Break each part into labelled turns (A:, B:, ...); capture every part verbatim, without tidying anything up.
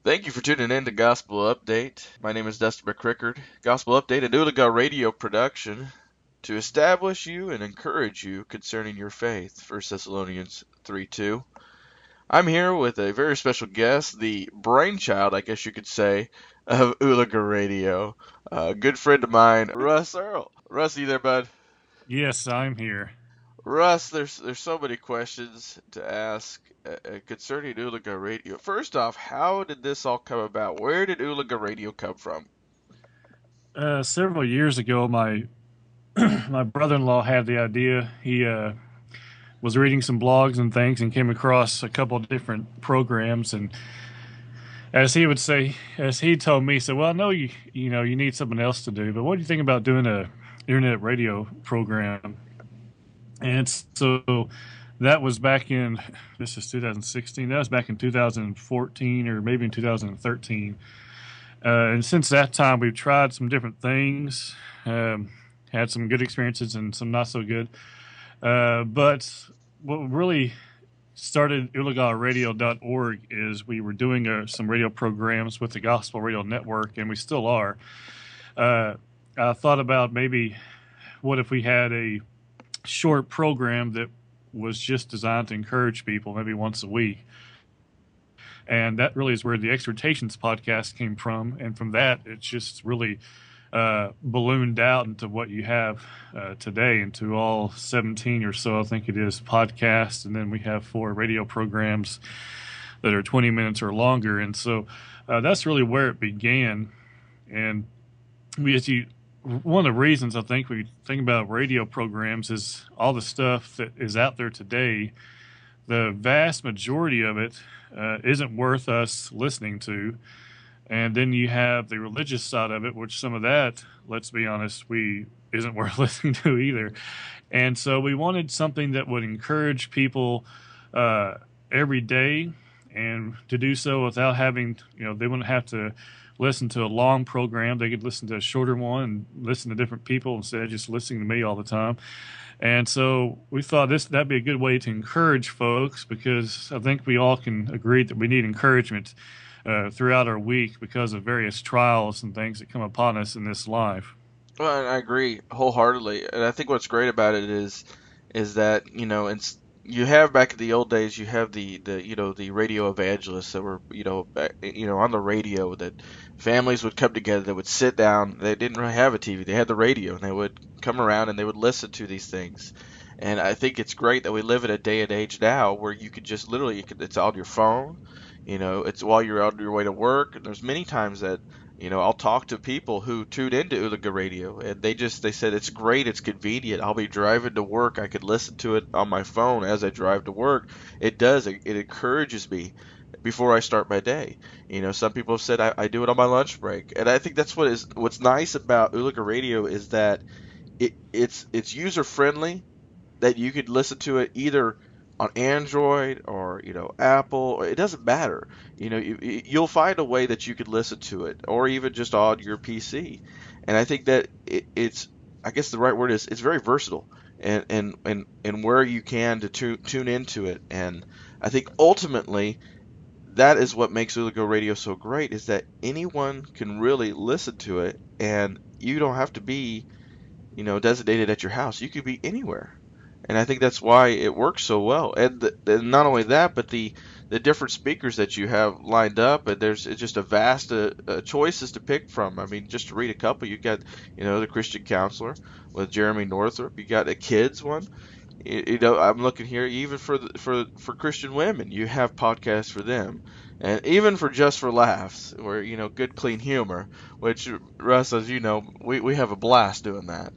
A: Thank you for tuning in to Gospel Update. My name is Dustin McCrickard. Gospel Update, a Nuliga radio production to establish you and encourage you concerning your faith. First Thessalonians three two. I'm here with a very special guest, the brainchild, I guess you could say, of Uliga Radio. A good friend of mine, Russ Earl. Russ, you there, bud?
B: Yes, I'm here.
A: Russ, there's there's so many questions to ask uh, uh, concerning Uliga Radio. First off, how did this all come about? Where did Uliga Radio come from?
B: Uh, several years ago, my my brother-in-law had the idea. He uh, was reading some blogs and things and came across a couple of different programs. And as he would say, as he told me, he said, "Well, I know you you know you need something else to do, but what do you think about doing a internet radio program?" And so that was back in this is two thousand sixteen. That was back in two thousand fourteen or maybe in two thousand thirteen. Uh, and since that time, we've tried some different things, um, had some good experiences and some not so good. Uh, but what really started illegal radio dot org is we were doing uh, some radio programs with the Gospel Radio Network, and we still are. Uh, I thought about maybe what if we had a short program that was just designed to encourage people, maybe once a week. And that really is where the Exhortations podcast came from. And from that, it's just really uh, ballooned out into what you have uh, today, into all seventeen or so, I think it is, podcasts. And then we have four radio programs that are twenty minutes or longer. And so uh, that's really where it began. And we, as you, one of the reasons I think we think about radio programs is all the stuff that is out there today. The vast majority of it uh, isn't worth us listening to. And then you have the religious side of it, which some of that, let's be honest, we isn't worth listening to either. And so we wanted something that would encourage people uh, every day, and to do so without having, you know, they wouldn't have to listen to a long program. They could listen to a shorter one and listen to different people instead of just listening to me all the time. And so we thought this that'd be a good way to encourage folks, because I think we all can agree that we need encouragement uh, throughout our week because of various trials and things that come upon us in this life.
A: Well, I agree wholeheartedly, and I think what's great about it is, is that you know, it's you have back in the old days, you have the, the you know the radio evangelists that were you know back, you know on the radio, that families would come together, they would sit down, they didn't really have a T V, they had the radio, and they would come around and they would listen to these things. And I think it's great that we live in a day and age now where you could just literally, you could, it's on your phone, you know, it's while you're on your way to work. And there's many times that, you know, I'll talk to people who tune into Uliga Radio, and they just, they said it's great, it's convenient. I'll be driving to work, I could listen to it on my phone as I drive to work. It does, it, it encourages me before I start my day. You know, some people have said I, I do it on my lunch break, and I think that's what is what's nice about Uliga Radio is that it, it's it's user friendly, that you could listen to it either on Android or you know Apple, or it doesn't matter. You know, you, you'll find a way that you could listen to it, or even just on your P C. And I think that it, it's, I guess the right word is, it's very versatile, and and and, and where you can to tune tune into it. And I think ultimately that is what makes Uliga Radio so great, is that anyone can really listen to it, and you don't have to be you know designated at your house. You could be anywhere. And I think that's why it works so well. And, the, and not only that, but the the different speakers that you have lined up, and there's it's just a vast uh, uh, choices to pick from. I mean, just to read a couple, you got you know the Christian Counselor with Jeremy Northrup. You got a kids one. You, you know, I'm looking here even for the, for for Christian women. You have podcasts for them, and even for Just for Laughs, where you know good clean humor. Which Russ, as you know, we we have a blast doing that.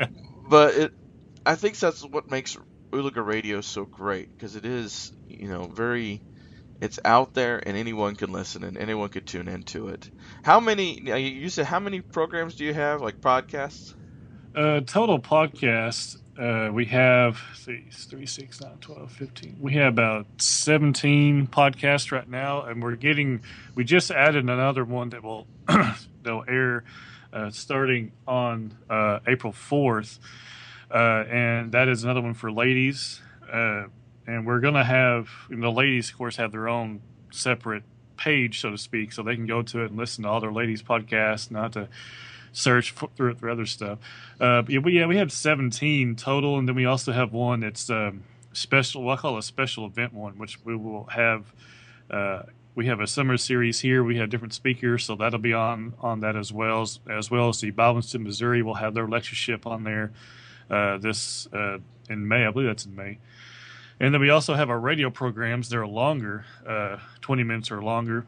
A: But it, I think that's what makes Uliga Radio so great, because it is, you know, very, it's out there and anyone can listen and anyone could tune into it. How many, now, you you said how many programs do you have, like podcasts?
B: Uh, total podcasts, uh, we have see, three, six, nine, twelve, fifteen. We have about seventeen podcasts right now, and we're getting, we just added another one that will, they'll air uh, starting on uh, April fourth. Uh, and that is another one for ladies. Uh, and we're going to have, you know, the ladies, of course, have their own separate page, so to speak, so they can go to it and listen to all their ladies' podcasts, not to search for, through through other stuff. Uh, but yeah, we, yeah, we have seventeen total, and then we also have one that's um, special. What I call a special event one, which we will have. Uh, we have a summer series here. We have different speakers, so that'll be on on that as well as as well as the Bible Institute Missouri will have their lectureship on there uh, this uh, in May. I believe that's in May. And then we also have our radio programs. They're longer, uh, twenty minutes or longer.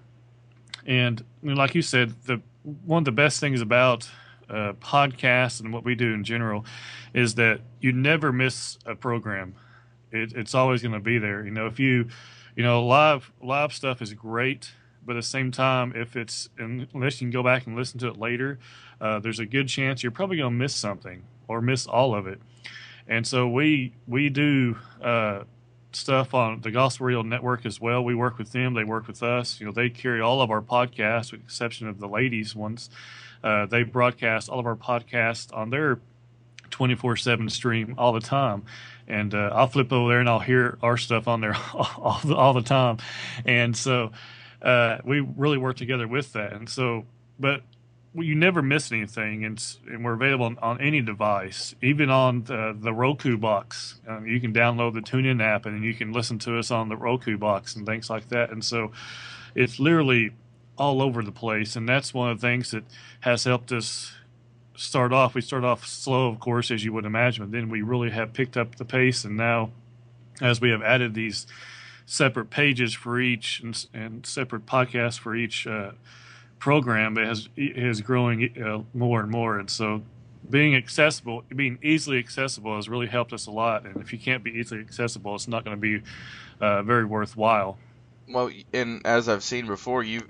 B: And I mean, like you said, the one of the best things about uh, podcasts and what we do in general is that you never miss a program. It, it's always going to be there. You know, if you, you know, live live stuff is great, but at the same time, if it's unless you can go back and listen to it later, uh, there's a good chance you're probably going to miss something or miss all of it. And so we we do. Uh, stuff on the Gospel Radio Network as well. We work with them. They work with us. You know, they carry all of our podcasts, with the exception of the ladies ones. Uh, they broadcast all of our podcasts on their twenty-four seven stream all the time. And uh, I'll flip over there and I'll hear our stuff on there all the, all the time. And so uh, we really work together with that. And so, but you never miss anything, and, and we're available on, on any device, even on the, the Roku box. Um, you can download the TuneIn app, and you can listen to us on the Roku box and things like that. And so it's literally all over the place, and that's one of the things that has helped us start off. We start off slow, of course, as you would imagine, but then we really have picked up the pace, and now as we have added these separate pages for each and, and separate podcasts for each uh program, it has is growing uh, more and more, and so being accessible, being easily accessible, has really helped us a lot. And if you can't be easily accessible, it's not going to be uh, very worthwhile.
A: Well, and as I've seen before, you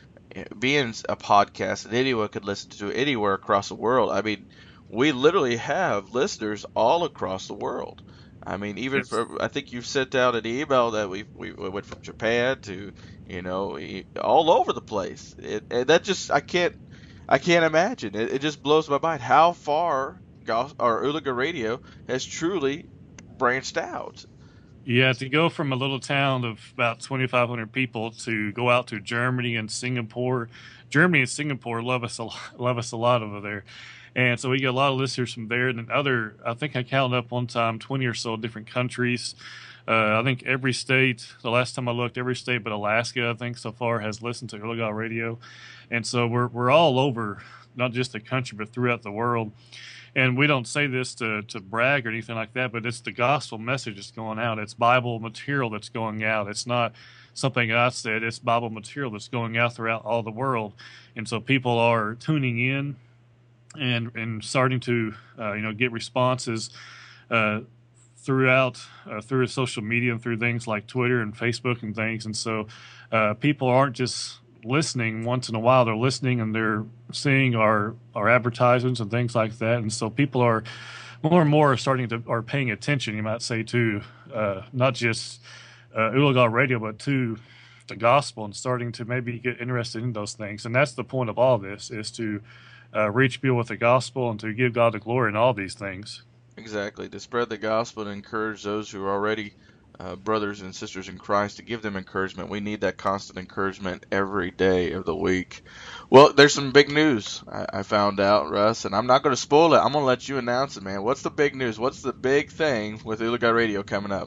A: being a podcast that anyone could listen to anywhere across the world. I mean, we literally have listeners all across the world. I mean, even yes. for, I think you've sent out an email that we we went from Japan to, you know, all over the place. It, and that just, I can't, I can't imagine. It, it just blows my mind how far Gos- or Ooliga Radio has truly branched out.
B: Yeah, to go from a little town of about twenty-five hundred people to go out to Germany and Singapore. Germany and Singapore love us a, love us a lot over there. And so we get a lot of listeners from there. And then other, I think I counted up one time, twenty or so different countries. Uh, I think every state, the last time I looked, every state but Alaska, I think so far has listened to Ooliga Radio. And so we're we're all over, not just the country, but throughout the world. And we don't say this to, to brag or anything like that, but it's the gospel message that's going out. It's Bible material that's going out. It's not something I said. It's Bible material that's going out throughout all the world. And so people are tuning in and and starting to uh, you know get responses uh, throughout uh, through social media and through things like Twitter and Facebook and things. And so uh, people aren't just listening once in a while. They're listening and they're seeing our our advertisements and things like that. And so people are more and more starting to are paying attention, you might say, to uh, not just uh, Ooliga Radio, but to the gospel, and starting to maybe get interested in those things. And that's the point of all this, is to Uh, reach people with the gospel and to give God the glory in all these things.
A: Exactly. To spread the gospel and encourage those who are already uh, brothers and sisters in Christ, to give them encouragement. We need that constant encouragement every day of the week. Well, there's some big news I, I found out, Russ, and I'm not going to spoil it. I'm going to let you announce it, man. What's the big news? What's the big thing with Ooliga Radio coming up?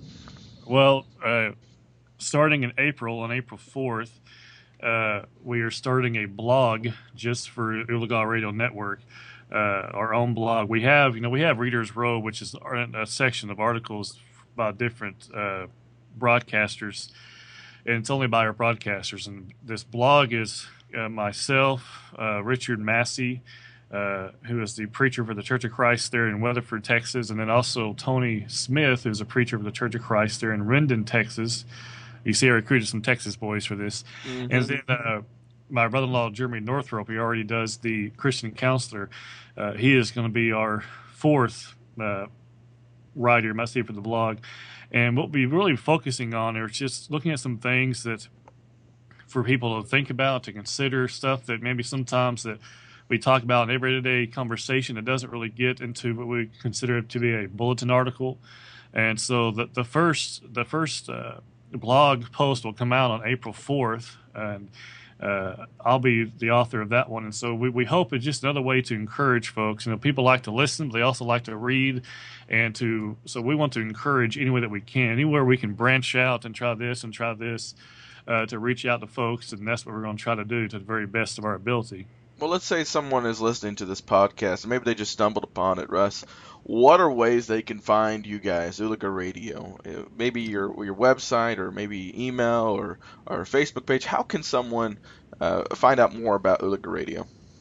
B: Well, uh, starting in April, on April fourth, Uh, we are starting a blog just for Ooliga Radio Network, uh, our own blog. We have, you know, we have Reader's Row, which is a section of articles about different uh, broadcasters, and it's only by our broadcasters. And this blog is uh, myself, uh, Richard Massey, uh, who is the preacher for the Church of Christ there in Weatherford, Texas, and then also Tony Smith, who's a preacher for the Church of Christ there in Rendon, Texas. You see, I recruited some Texas boys for this. Mm-hmm. And then uh, my brother-in-law, Jeremy Northrop, he already does the Christian Counselor. Uh, he is going to be our fourth uh, writer, must say, for the blog. And what we'll be really focusing on is just looking at some things that for people to think about, to consider, stuff that maybe sometimes that we talk about in everyday conversation that doesn't really get into what we consider to be a bulletin article. And so the, the first, the first uh, blog post will come out on April fourth. and uh, I'll be the author of that one. And so we, we hope it's just another way to encourage folks. You know, people like to listen, but they also like to read, and to so we want to encourage any way that we can, anywhere we can branch out and try this and try this uh, to reach out to folks, and that's what we're going to try to do to the very best of our ability.
A: Well, let's say someone is listening to this podcast, and maybe they just stumbled upon it, Russ. What are ways they can find you guys, Ooligo Radio? Uh, Maybe your your website, or maybe email, or or Facebook page. How can someone uh, find out more about Ooligo Radio?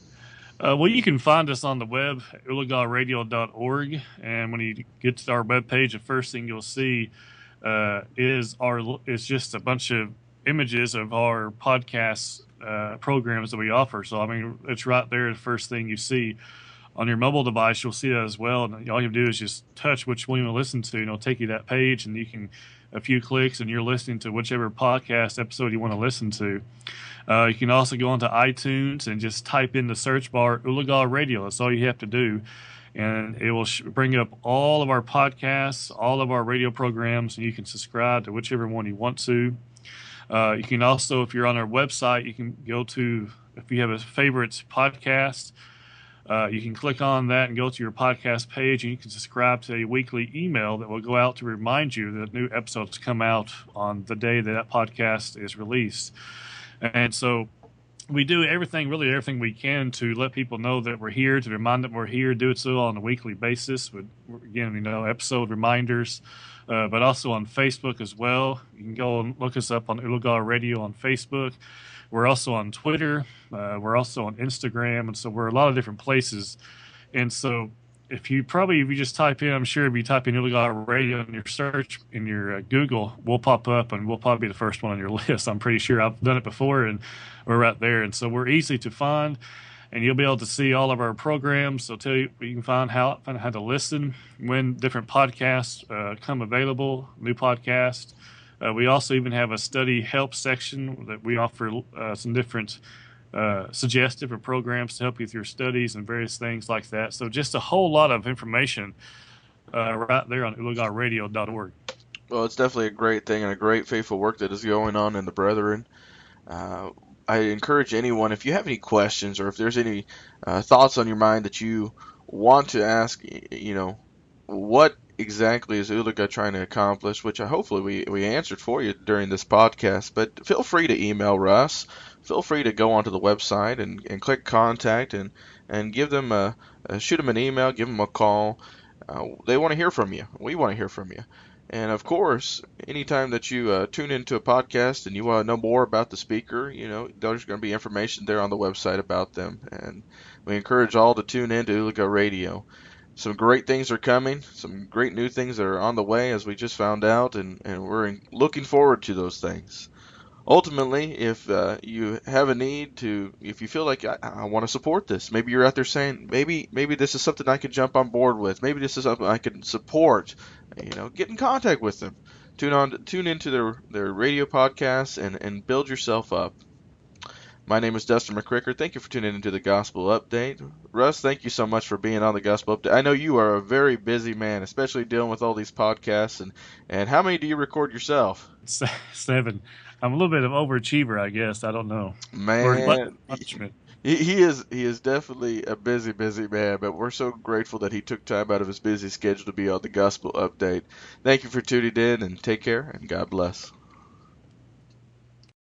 B: Uh, well, you can find us on the web, ooligo radio dot org, and when you get to our webpage, the first thing you'll see uh, is our is just a bunch of images of our podcast uh, programs that we offer. So, I mean, it's right there, the first thing you see. On your mobile device, you'll see that as well. And all you have to do is just touch which one you want to listen to, and it'll take you to that page, and you can, a few clicks, and you're listening to whichever podcast episode you want to listen to. Uh, you can also go onto iTunes and just type in the search bar Ooligo Radio. That's all you have to do. And it will sh- bring up all of our podcasts, all of our radio programs, and you can subscribe to whichever one you want to. Uh, you can also, if you're on our website, you can go to, if you have a favorite podcast, Uh, you can click on that and go to your podcast page, and you can subscribe to a weekly email that will go out to remind you that new episodes come out on the day that that podcast is released. And so we do everything, really everything we can to let people know that we're here, to remind them we're here, do it so on a weekly basis with, again, you know, episode reminders, uh, but also on Facebook as well. You can go and look us up on Ooligo Radio on Facebook. We're also on Twitter. Uh, we're also on Instagram. And so we're a lot of different places. And so if you probably, if you just type in, I'm sure if you type in Ooligo Radio in your search, in your uh, Google, we'll pop up, and we'll probably be the first one on your list. I'm pretty sure I've done it before, and we're right there. And so we're easy to find, and you'll be able to see all of our programs. So tell you, you can find how, find how to listen when different podcasts uh, come available, new podcasts. Uh, we also even have a study help section that we offer uh, some different, uh, suggest different programs to help you with your studies and various things like that. So just a whole lot of information uh, right there on ooligo radio dot org.
A: Well, it's definitely a great thing and a great faithful work that is going on in the brethren. Uh, I encourage anyone, if you have any questions, or if there's any uh, thoughts on your mind that you want to ask, you know, what exactly is Ooligo trying to accomplish, which I hopefully we, we answered for you during this podcast, but feel free to email Russ. Feel free to go onto the website and, and click contact, and, and give them a, a shoot them an email, give them a call. Uh, they want to hear from you. We want to hear from you. And of course, anytime that you uh, tune into a podcast and you want to know more about the speaker, you know, there's going to be information there on the website about them. And we encourage all to tune in to Ooligo Radio. Some great things are coming, some great new things that are on the way, as we just found out, and, and we're in, looking forward to those things. Ultimately, if uh, you have a need to, if you feel like I, I want to support this, maybe you're out there saying, maybe maybe this is something I could jump on board with, maybe this is something I can support, you know, get in contact with them. Tune on, tune into their, their radio podcasts and, and build yourself up. My name is Dustin McCricker. Thank you for tuning into the Gospel Update. Russ, thank you so much for being on the Gospel Update. I know you are a very busy man, especially dealing with all these podcasts. And, and how many do you record yourself?
B: Seven. I'm a little bit of overachiever, I guess. I don't know.
A: Man, he, he is he is definitely a busy, busy man, but we're so grateful that he took time out of his busy schedule to be on the Gospel Update. Thank you for tuning in, and take care, and God bless.